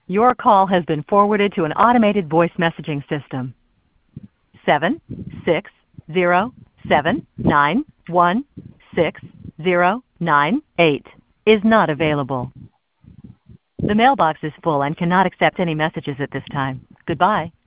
Your call has been forwarded to an automated voice messaging system. 76079160098 is not available. The mailbox is full and cannot accept any messages at this time. Goodbye.